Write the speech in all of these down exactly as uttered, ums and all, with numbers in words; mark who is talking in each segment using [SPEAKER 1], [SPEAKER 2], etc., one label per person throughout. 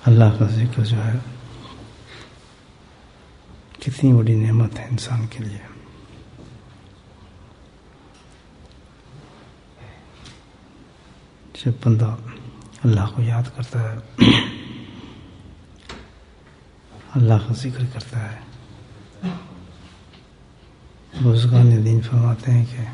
[SPEAKER 1] اللہ کا ذکر جو ہے کتنی بڑی نعمت ہے انسان کے لیے. جب بندہ اللہ کو یاد کرتا ہے، اللہ کا ذکر کرتا ہے، بزرگان دین فرماتے ہیں کہ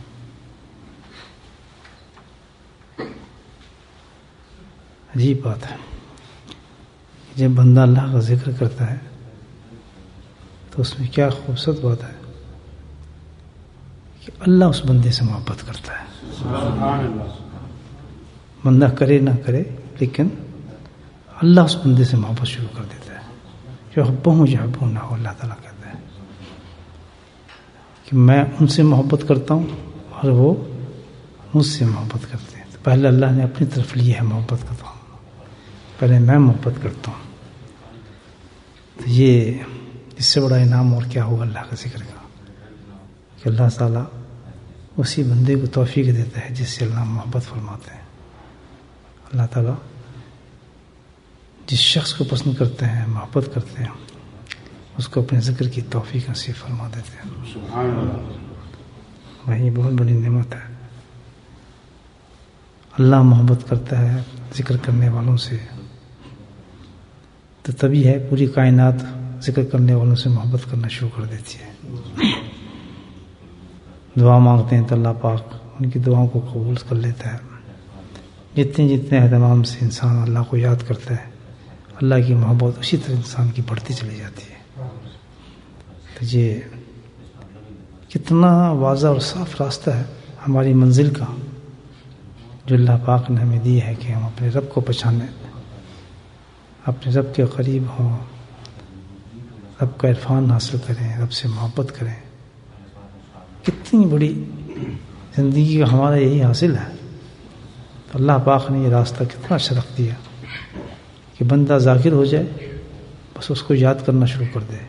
[SPEAKER 1] عجیب بات ہے، جب بندہ اللہ کا ذکر کرتا ہے تو اس میں کیا خوبصورت بات ہے کہ اللہ اس بندے سے محبت کرتا ہے.
[SPEAKER 2] سبحان اللہ.
[SPEAKER 1] بندہ کرے نہ کرے لیکن اللہ اس بندے سے محبت شروع کر دیتا ہے. جو حبوں جو حبوں نہ ہو، اللہ تعالیٰ کہتا ہے کہ میں ان سے محبت کرتا ہوں اور وہ مجھ سے محبت کرتے ہیں. تو پہلے اللہ نے اپنی طرف لی ہے محبت کرتا ہوں، پہلے میں محبت کرتا ہوں. تو یہ اس سے بڑا انعام اور کیا ہوگا اللہ کا ذکر کا، کہ اللہ تعالیٰ اسی بندے کو توفیق دیتا ہے جس سے اللہ محبت فرماتے ہیں. اللہ تعالیٰ جس شخص کو پسند کرتے ہیں، محبت کرتے ہیں، اس کو اپنے ذکر کی توفیق نصیب فرما دیتے ہیں.
[SPEAKER 2] سبحان اللہ.
[SPEAKER 1] وہی بہت بڑی نعمت ہے. اللہ محبت کرتا ہے ذکر کرنے والوں سے، تو تبھی ہے پوری کائنات ذکر کرنے والوں سے محبت کرنا شروع کر دیتی ہے. دعا مانگتے ہیں تو اللہ پاک ان کی دعاؤں کو قبول کر لیتا ہے. جتنے جتنے اہتمام سے انسان اللہ کو یاد کرتا ہے، اللہ کی محبت اسی طرح انسان کی بڑھتی چلی جاتی ہے. تو یہ کتنا واضح اور صاف راستہ ہے ہماری منزل کا جو اللہ پاک نے ہمیں دی ہے کہ ہم اپنے رب کو پہچانیں، اپنے رب کے قریب ہوں، رب کا عرفان حاصل کریں، رب سے محبت کریں. کتنی بڑی زندگی کا ہمارا یہی حاصل ہے. تو اللہ پاک نے یہ راستہ کتنا اچھا رکھ دیا کہ بندہ ذاکر ہو جائے، بس اس کو یاد کرنا شروع کر دے.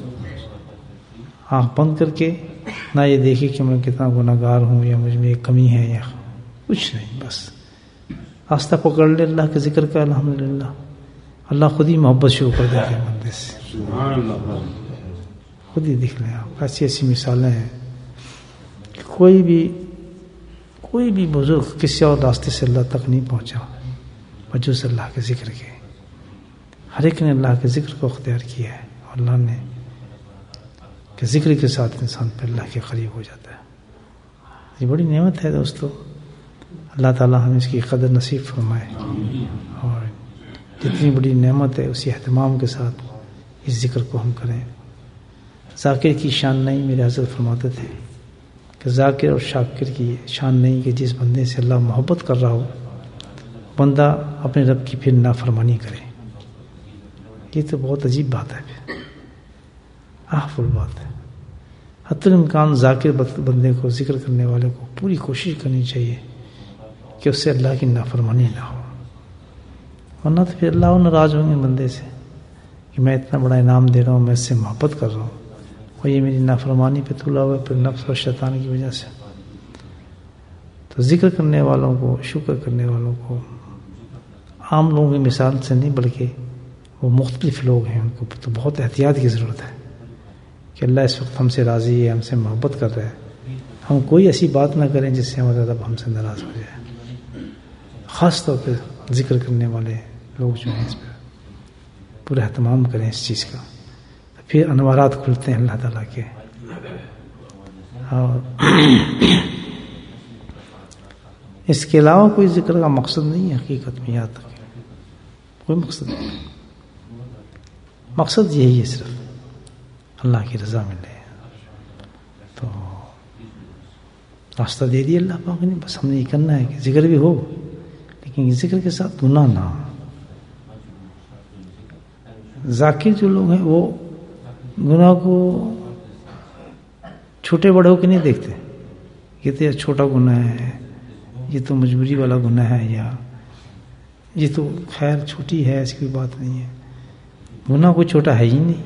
[SPEAKER 1] آنکھ بند کر کے نہ یہ دیکھے کہ میں کتنا گناہ گار ہوں یا مجھ میں ایک کمی ہے یا کچھ نہیں، بس راستہ پکڑ لے اللہ کے ذکر کا. الحمدللہ اللہ خود ہی محبت شروع کر دیتے ہیں بندے سے.
[SPEAKER 2] سبحان اللہ.
[SPEAKER 1] خود ہی دیکھ لیں آپ، ایسی ایسی مثالیں ہیں کہ کوئی بھی کوئی بھی بزرگ کسی اور راستے سے اللہ تک نہیں پہنچا بجوز اللہ کے ذکر کے. ہر ایک نے اللہ کے ذکر کو اختیار کیا ہے، اور اللہ نے کہ ذکر کے ساتھ انسان پہ اللہ کے قریب ہو جاتا ہے. یہ بڑی نعمت ہے دوستو. اللہ تعالیٰ ہمیں اس کی قدر نصیب فرمائے، اور جتنی بڑی نعمت ہے اسی اہتمام کے ساتھ اس ذکر کو ہم کریں. ذاکر کی شان نہیں، میرے حضرت فرماتے تھے کہ ذاکر اور شاکر کی شان نہیں کہ جس بندے سے اللہ محبت کر رہا ہو بندہ اپنے رب کی پھر نافرمانی کرے. یہ تو بہت عجیب بات ہے، پھر احفل بات ہے. حتی الامکان ذاکر بندے کو، ذکر کرنے والے کو پوری کوشش کرنی چاہیے کہ اس سے اللہ کی نافرمانی نہ ہو، ورنہ تو پھر اللہ ناراض ہوں گے بندے سے کہ میں اتنا بڑا انعام دے رہا ہوں، میں اس سے محبت کر رہا ہوں، اور یہ میری نافرمانی پہ تلا ہوا ہے، پھر نفس اور شیطان کی وجہ سے. تو ذکر کرنے والوں کو، شکر کرنے والوں کو عام لوگوں کی مثال سے نہیں بلکہ وہ مختلف لوگ ہیں، ان کو تو بہت احتیاط کی ضرورت ہے کہ اللہ اس وقت ہم سے راضی ہے، ہم سے محبت کر رہا ہے. ہم کوئی ایسی بات نہ کریں جس سے ہمارا رب ہم سے ناراض ہو جائے. خاص طور پہ ذکر کرنے والے لوگ جو ہیں اس پہ پورا اہتمام کریں اس چیز کا، پھر انوارات کھلتے ہیں اللہ تعالیٰ کے. اور اس کے علاوہ کوئی ذکر کا مقصد نہیں ہے حقیقت میں، یاد رکھیں کوئی مقصد نہیں. مقصد یہی ہے صرف اللہ کی رضا ملے. تو راستہ دے دیا اللہ پاک نے، بس ہم نے یہ کرنا ہے کہ ذکر بھی ہو لیکن ذکر کے ساتھ گناہ نہ ہو. ذاکر جو لوگ ہیں وہ گناہ کو چھوٹے بڑے ہو کے نہیں دیکھتے، یہ تو چھوٹا گناہ ہے، یہ تو مجبوری والا گناہ ہے، یا یہ تو خیر چھوٹی ہے، ایسی کوئی بات نہیں ہے. گناہ کوئی چھوٹا ہے ہی نہیں.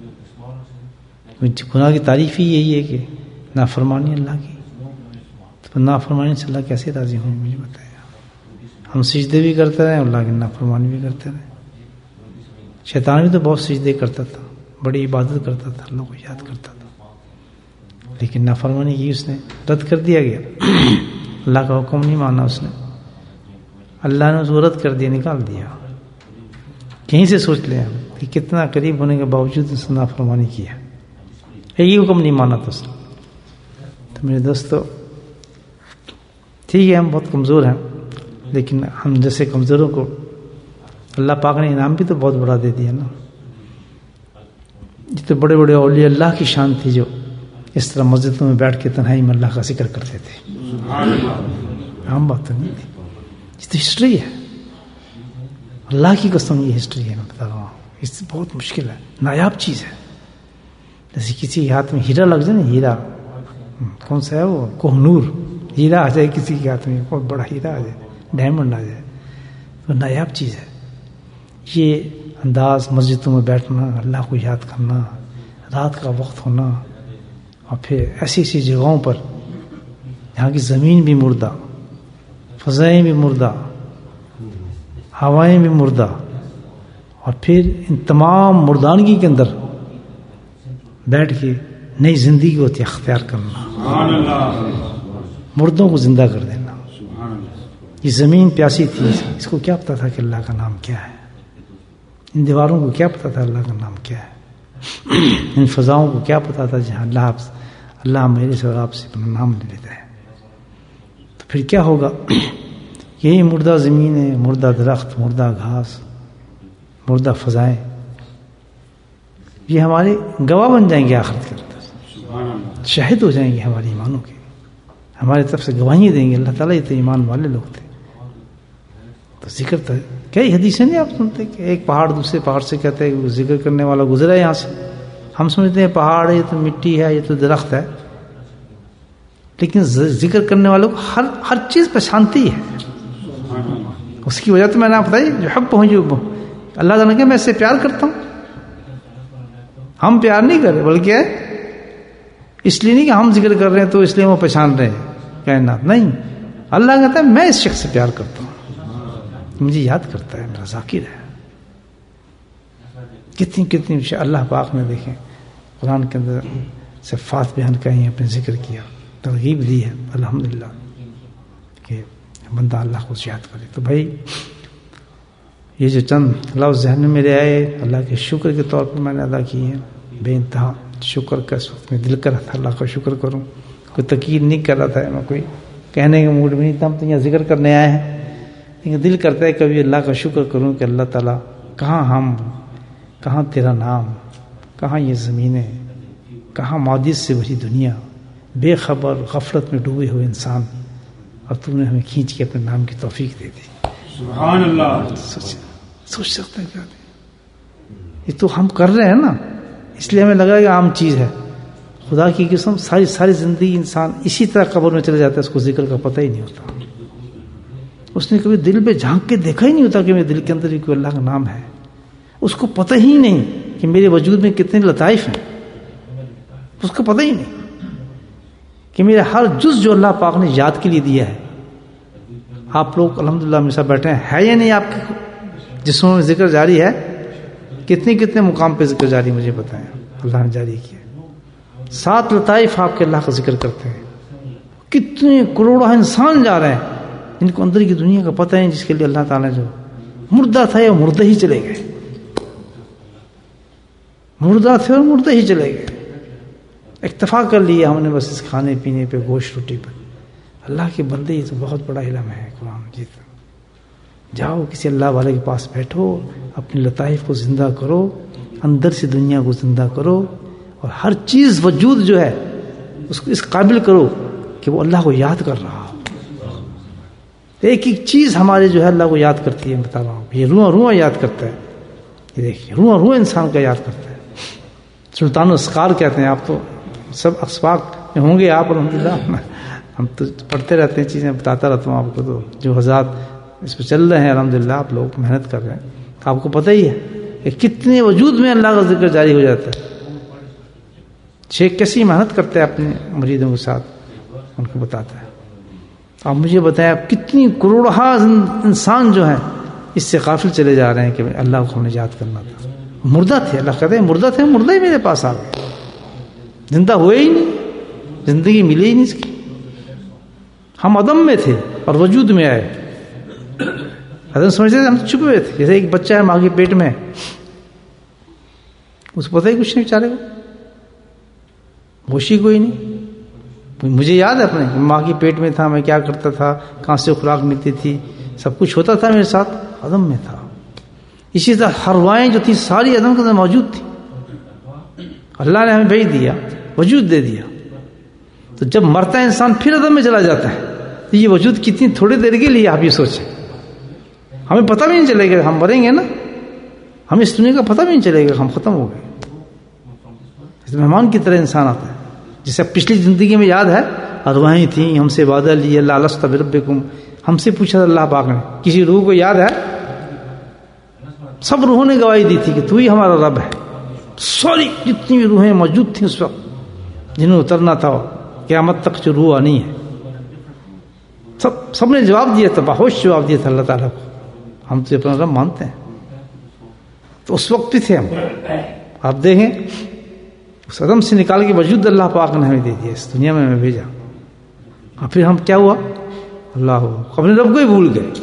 [SPEAKER 1] گناہ کی تعریف ہی یہی ہے کہ نافرمانی اللہ کی. تو نافرمانی سے اللہ کیسے راضی ہوں؟ مجھے بتائیں. ہم سجدے بھی کرتے رہے، اللہ کی نافرمانی بھی کرتے رہے. شیطان بھی تو بہت سجدے کرتا تھا، بڑی عبادت کرتا تھا، اللہ کو یاد کرتا تھا، لیکن نافرمانی کی اس نے، رد کر دیا گیا، اللہ کا حکم نہیں مانا اس نے، اللہ نے اس کو رد کر دیا، نکال دیا۔ کہیں سے سوچ لیں کہ کتنا قریب ہونے کے باوجود اس نے نافرمانی کیا، ایک ہی حکم نہیں مانا تھا اس نے۔ تو میرے دوستو ٹھیک ہے ہم بہت کمزور ہیں، لیکن ہم جیسے کمزوروں کو اللہ پاک نے انعام بھی تو بہت بڑا دے دیا نا۔ یہ تو بڑے بڑے اولیاء اللہ کی شان تھی جو اس طرح مسجدوں میں بیٹھ کے تنہائی میں اللہ کا ذکر کرتے تھے، عام بات تو نہیں تھی، یہ تو ہسٹری ہے، اللہ کی قسم یہ ہسٹری ہے، میں بتا رہا ہوں، اس سے بہت مشکل ہے، نایاب چیز ہے۔ جیسے کسی کے ہاتھ میں ہیرا لگ جائے نا، ہیرا کون سا ہے وہ، کوہ نور ہیرا آ جائے کسی کے ہاتھ میں، بہت بڑا ہیرا آ جائے، ڈائمنڈ آ جائے، تو نایاب چیز ہے۔ یہ انداز مسجدوں میں بیٹھنا، اللہ کو یاد کرنا، رات کا وقت ہونا، اور پھر ایسی ایسی جگہوں پر جہاں کی زمین بھی مردہ، فضائیں بھی مردہ، ہوائیں بھی مردہ، اور پھر ان تمام مردانگی کے اندر بیٹھ کے نئی زندگی کو اختیار کرنا، مردوں کو زندہ کر دینا۔ یہ زمین پیاسی تھی، اس کو کیا پتا تھا کہ اللہ کا نام کیا ہے؟ ان دیواروں کو کیا پتا تھا اللہ کا نام کیا ہے؟ ان فضاؤں کو کیا پتا تھا جہاں اللہ اللہ میرے سے اور آپ سے اپنا نام لے لیتا ہے؟ تو پھر کیا ہوگا؟ یہی مردہ زمینیں، مردہ درخت، مردہ گھاس، مردہ فضائیں، یہ ہمارے گواہ بن جائیں گے آخرت کے اندر، شاہد ہو جائیں گے ہمارے ایمانوں کے، ہماری طرف سے گواہی دیں گے، اللہ تعالیٰ یہ تو ایمان والے لوگ تھے۔ تو ذکر تو کئی حدیثیں نہیں آپ سنتے کہ ایک پہاڑ دوسرے پہاڑ سے کہتے ہیں ذکر کرنے والا گزرا ہے یہاں سے، ہم سمجھتے ہیں پہاڑ ہے، یہ تو مٹی ہے، یہ تو درخت ہے، لیکن ذکر کرنے والوں کو ہر ہر چیز پہچانتی ہے۔ اس کی وجہ تو میں نے آپ بتائی، جو حب ہوں جو اللہ تعالیٰ کہ میں اس سے پیار کرتا ہوں۔ ہم پیار نہیں کر رہے، بلکہ اس لیے نہیں کہ ہم ذکر کر رہے ہیں تو اس لیے وہ پہچان رہے ہیں کائنات، نہیں، اللہ کہتا ہے میں اس شخص سے پیار کرتا ہوں، مجھے یاد کرتا ہے، میرا ذاکر ہے۔ کتنی کتنی اللہ پاک نے دیکھیں قرآن کے اندر صفات بیان کہیں، اپنے ذکر کیا، ترغیب دی ہے الحمدللہ کہ بندہ اللہ کو یاد کرے۔ تو بھائی یہ جو چند لفظ ذہن میں میرے آئے، اللہ کے شکر کے طور پر میں نے ادا کیے ہیں، بے انتہا شکر کا اس وقت میں دل کر رہا تھا اللہ کا شکر کروں، کوئی تقریر نہیں کر رہا تھا، میں کوئی کہنے کے موڈ میں نہیں تھا، ہم تو یہاں ذکر کرنے آئے ہیں، لیکن دل کرتا ہے کبھی اللہ کا شکر کروں کہ اللہ تعالیٰ کہاں ہم، کہاں تیرا نام، کہاں یہ زمینیں، کہاں مادیت سے بھری دنیا، بے خبر غفلت میں ڈوبے ہوئے انسان، اور تو نے ہمیں کھینچ کے اپنے نام کی توفیق دے دی۔
[SPEAKER 2] سبحان اللہ۔
[SPEAKER 1] سوچ سوچ سکتے ہیں کیا یہ تو ہم کر رہے ہیں نا، اس لیے ہمیں لگا کہ عام چیز ہے۔ خدا کی قسم ساری ساری زندگی انسان اسی طرح قبر میں چلے جاتا ہے، اس کو ذکر کا پتہ ہی نہیں ہوتا، اس نے کبھی دل پہ جھانک کے دیکھا ہی نہیں ہوتا کہ میرے دل کے اندر بھی کوئی اللہ کا نام ہے، اس کو پتہ ہی نہیں کہ میرے وجود میں کتنے لطائف ہیں، اس کو پتہ ہی نہیں کہ میرا ہر جز جو اللہ پاک نے یاد کے لیے دیا ہے۔ آپ لوگ الحمدللہ ہمیشہ بیٹھے ہیں، ہے یا نہیں آپ کے جسموں میں ذکر جاری ہے؟ کتنے کتنے مقام پہ ذکر جاری مجھے بتائیں، اللہ نے جاری کیا۔ سات لطائف آپ کے اللہ کا ذکر کرتے ہیں، کتنے کروڑوں انسان جا رہے ہیں جن کو اندر کی دنیا کا پتہ ہے، جس کے لیے اللہ تعالیٰ جو مردہ تھا یا مردہ ہی چلے گئے، مردہ تھے اور مردہ ہی چلے گئے، اکتفا کر لیا ہم نے بس اس کھانے پینے پہ، گوشت روٹی پہ۔ اللہ کے بندے یہ تو بہت بڑا علم ہے قرآن مجید۔ جاؤ کسی اللہ والے کے پاس بیٹھو، اپنے لطائف کو زندہ کرو، اندر سے دنیا کو زندہ کرو، اور ہر چیز وجود جو ہے اس کو اس قابل کرو کہ وہ اللہ کو یاد کر رہا ہو۔ ایک ایک چیز ہمارے جو ہے اللہ کو یاد کرتی ہے، بتا رہا ہوں، یہ روح روح یاد کرتا ہے، یہ دیکھیے روح روح انسان کا یاد کرتا ہے۔ سلطان الاسقار کہتے ہیں، آپ تو سب اسباق میں ہوں گے آپ الحمدللہ، ہم تو پڑھتے رہتے ہیں چیزیں، بتاتا رہتا ہوں آپ کو، تو جو حضرات اس پہ چل رہے ہیں الحمدللہ، آپ لوگ محنت کر رہے ہیں، آپ کو پتہ ہی ہے کہ کتنے وجود میں اللہ کا ذکر جاری ہو جاتا ہے۔ شیخ کیسی محنت کرتے ہیں اپنے مریدوں کے ساتھ، ان کو بتاتا ہے۔ آپ مجھے بتائیں، آپ کتنی کروڑہ انسان جو ہیں اس سے غافل چلے جا رہے ہیں کہ اللہ کو ہم نے یاد کرنا تھا۔ مردہ تھے. اللہ کہتے ہیں مردہ تھے, مردہ ہی میرے پاس آ گئے, زندہ ہوئے ہی نہیں, زندگی ملی ہی نہیں اس کی. ہم عدم میں تھے اور وجود میں آئے. عدم سمجھتے تھے ہم تو چھپے ہوئے تھے, جیسے ایک بچہ ہے ماں کے پیٹ میں, اس کو پتہ ہی کچھ نہیں بیچارے کو, ہوشی کوئی نہیں. مجھے یاد ہے اپنے ماں کے پیٹ میں تھا, میں کیا کرتا تھا, کہاں سے خوراک ملتی تھی, سب کچھ ہوتا تھا میرے ساتھ, عدم میں تھا. اسی طرح ہروائیں جو تھی ساری عدم کے اندر موجود تھی. اللہ نے ہمیں بھیج دیا, وجود دے دیا. تو جب مرتا ہے انسان پھر عدم میں چلا جاتا ہے, تو یہ وجود کتنی تھوڑی دیر کے لیے آپ یہ سوچیں. ہمیں پتہ بھی نہیں چلے گا, ہم مریں گے نا, ہمیں اس دنیا کا پتہ بھی نہیں چلے گا, ہم ختم ہو گئے. مہمان کی طرح انسان آتا ہے, جیسے پچھلی زندگی میں یاد ہے ارواحیں تھیں, ہم سے وعدہ لیے اللہ لست بربکم, ہم سے پوچھا اللہ پاک نے. کسی روح کو یاد ہے, سب روحوں نے گواہی دی تھی کہ تو ہی ہمارا رب ہے. ساری جتنی بھی روحیں موجود تھیں اس وقت جنہوں نے اترنا تھا قیامت تک جو روح آنی ہے, سب سب نے جواب دیا تھا, باہوش جواب دیا تھا اللہ تعالیٰ کو, ہم تو اپنا رب مانتے ہیں. تو اس وقت بھی تھے ہم. آپ دیکھیں اس عدم سے نکال کے وجود اللہ پاک نے ہمیں دے دیا, اس دنیا میں ہمیں بھیجا. اور پھر ہم کیا ہوا, اللہ اپنے رب کو ہی بھول گئے.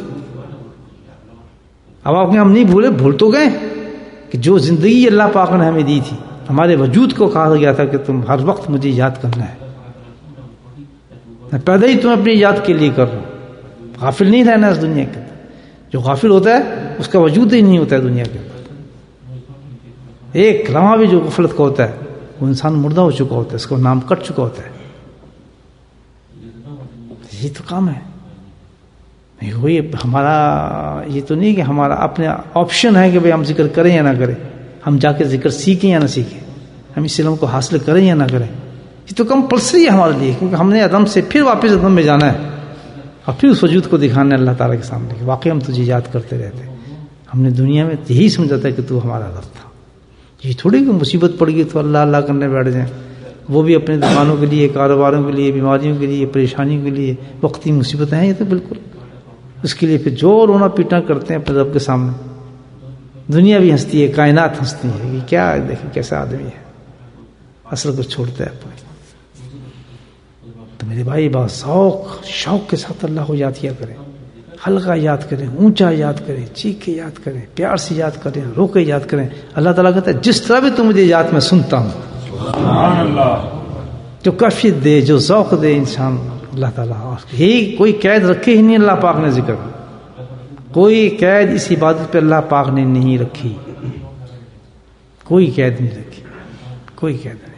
[SPEAKER 1] اب آپ نے ہم نہیں بھولے, بھول تو گئے کہ جو زندگی اللہ پاک نے ہمیں دی تھی, ہمارے وجود کو کہا گیا تھا کہ تم ہر وقت مجھے یاد کرنا ہے. میں پیدا ہی تمہیں اپنی یاد کے لیے کر رہا ہوں. غافل نہیں رہنا اس دنیا کے اندر. جو غافل ہوتا ہے اس کا وجود ہی نہیں ہوتا ہے دنیا کے اندر. ایک لمحہ بھی جو غفلت کا ہوتا ہے وہ انسان مردہ ہو چکا ہوتا ہے, اس کو نام کٹ چکا ہوتا ہے. یہ تو کام ہے. وہی ہمارا یہ تو نہیں کہ ہمارا اپنے آپشن ہے کہ بھئی ہم ذکر کریں یا نہ کریں, ہم جا کے ذکر سیکھیں یا نہ سیکھیں, ہم اس علم کو حاصل کریں یا نہ کریں. یہ تو کمپلسری ہے ہمارے لیے, کیونکہ ہم نے عدم سے پھر واپس عدم میں جانا ہے اور پھر اس وجود کو دکھانا ہے اللہ تعالیٰ کے سامنے کہ واقعی ہم تجھے یاد کرتے رہتے. ہم نے دنیا میں یہی سمجھا تھا کہ تو ہمارا رب تھا. یہ تھوڑی کہ مصیبت پڑ گئی تو اللہ اللہ کرنے بیٹھ جائیں, وہ بھی اپنے دکانوں کے لیے, کاروباروں کے لیے, بیماریوں کے لیے, پریشانیوں کے لیے وقتی مصیبتیں ہیں. یہ تو بالکل اس کے لیے پھر جو رونا پیٹنا کرتے ہیں اپنے رب کے سامنے. دنیا بھی ہنستی ہے, کائنات ہنستی ہے کہ کیا دیکھیں کیسا آدمی ہے, اصل کو چھوڑتا ہے اپنے. تو میرے بھائی بہت ذوق شوق کے ساتھ اللہ کو یاد کیا کریں, ہلکا یاد کریں, اونچا یاد کریں, چیخ کے یاد کریں, پیار سے یاد کریں, رو کے یاد کریں. اللہ تعالیٰ کہتا ہے جس طرح بھی تم مجھے یاد میں سنتا ہوں.
[SPEAKER 2] سبحان اللہ.
[SPEAKER 1] جو کیفیت دے, جو ذوق دے انسان اللہ تعالیٰ. یہی کوئی قید رکھے ہی نہیں اللہ پاک نے ذکر, کوئی قید اس عبادت پہ اللہ پاک نے نہیں رکھی, کوئی قید نہیں رکھی, کوئی قید نہیں.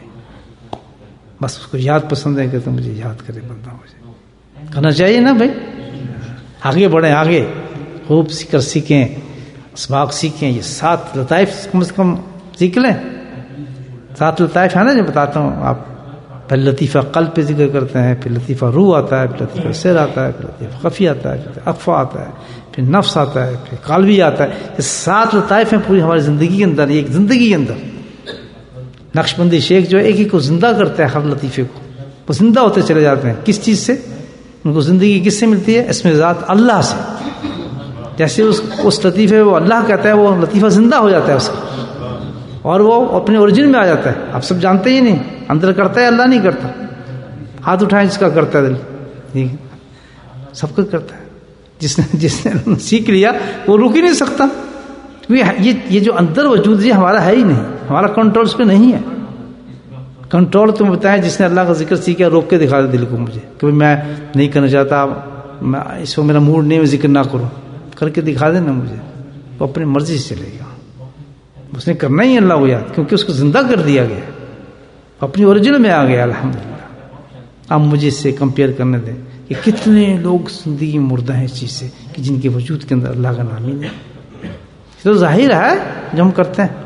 [SPEAKER 1] بس اس کو یاد پسند ہے کہ تم مجھے یاد کرے بندہ, مجھے کرنا چاہیے نا بھائی. آگے بڑھیں, آگے خوب ذکر سیکھیں, اسباق سیکھیں. یہ سات لطائف کم سے کم سیکھ لیں. سات لطائف ہے نا جو بتاتا ہوں آپ. پہلے لطیفہ قلب پہ ذکر کرتے ہیں, پھر لطیفہ روح آتا ہے, پھر لطیفہ سر آتا ہے, پھر لطیفہ خفی آتا ہے, پھر اخفا آتا ہے, پھر نفس آتا ہے, پھر قلبی آتا ہے. یہ سات لطائف ہیں پوری ہماری زندگی کے اندر. ایک زندگی کے اندر نقش بندی شیخ جو ہے ایک ایک کو زندہ کرتا ہے, ہر لطیفے کو وہ زندہ ہوتے چلے جاتے ہیں. کس چیز سے ان کو زندگی کس سے ملتی ہے؟ اس میں ذات اللہ سے. جیسے اس اس لطیفے وہ اللہ کہتا ہے, وہ لطیفہ زندہ ہو جاتا ہے اس کا, اور وہ اپنے اوریجن میں آ جاتا ہے. آپ سب جانتے ہی نہیں, اندر کرتا ہے, اللہ نہیں کرتا. ہاتھ اٹھائیں جس کا کرتا ہے دل, سب کا کرتا ہے. جس نے جس نے سیکھ لیا وہ رک ہی نہیں سکتا. یہ یہ جو اندر وجود یہ ہمارا ہے ہی نہیں, ہمارا کنٹرول اس پہ نہیں ہے. کنٹرول تم بتائیں جس نے اللہ کا ذکر سیکھا, روک کے دکھا دے دل کو مجھے کہ میں نہیں کرنا چاہتا, میں اس کو میرا موڈ نہیں, میں ذکر نہ کروں, کر کے دکھا دے نا مجھے. وہ اپنی مرضی سے چلے گا, اس نے کرنا ہی اللہ کو یاد, کیونکہ اس کو زندہ کر دیا گیا, اپنی اوریجن میں آ گیا الحمدللہ. اب مجھے اس سے کمپیئر کرنے دیں کہ کتنے لوگ زندگی میں مردہ ہیں اس چیز سے کہ جن کے وجود کے اندر اللہ کا نام ہی نہیں. تو ظاہر ہے جو ہم کرتے ہیں,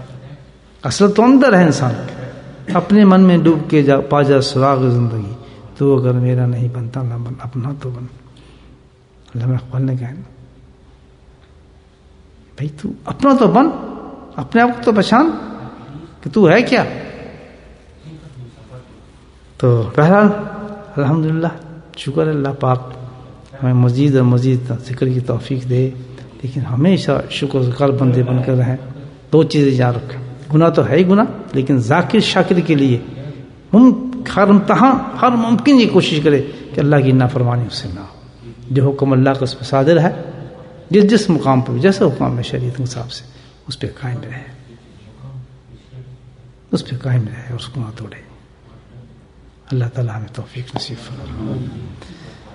[SPEAKER 1] اصل تو اندر ہے انسان. اپنے من میں ڈوب کے جا پا جا سراغ زندگی, تو اگر میرا نہیں بنتا نہ بن, اپنا تو بن. علامہ اقبال نے کہا بھائی تو اپنا تو بن, اپنے آپ کو تو پہچان کہ تو ہے کیا. تو بہرحال الحمدللہ شکر اللہ پاک ہمیں مزید اور مزید ذکر کی توفیق دے, لیکن ہمیشہ شکر ذکر بندے بن کر رہیں. دو چیزیں یاد رکھیں، گناہ تو ہے ہی گناہ، لیکن ذاکر شاکر کے لیے ہم ہر امتحان ہر ممکن یہ کوشش کرے کہ اللہ کی نافرمانی اس سے نہ ہو، جو حکم اللہ کا اس پہ صادر ہے، جس جس مقام پہ جیسے حکم ہے شریعت کے حساب سے اس پہ قائم رہے، اس پہ قائم رہے، اس کو نہ توڑے۔ اللہ تعالیٰ ہمیں توفیق نصیب فرمائے۔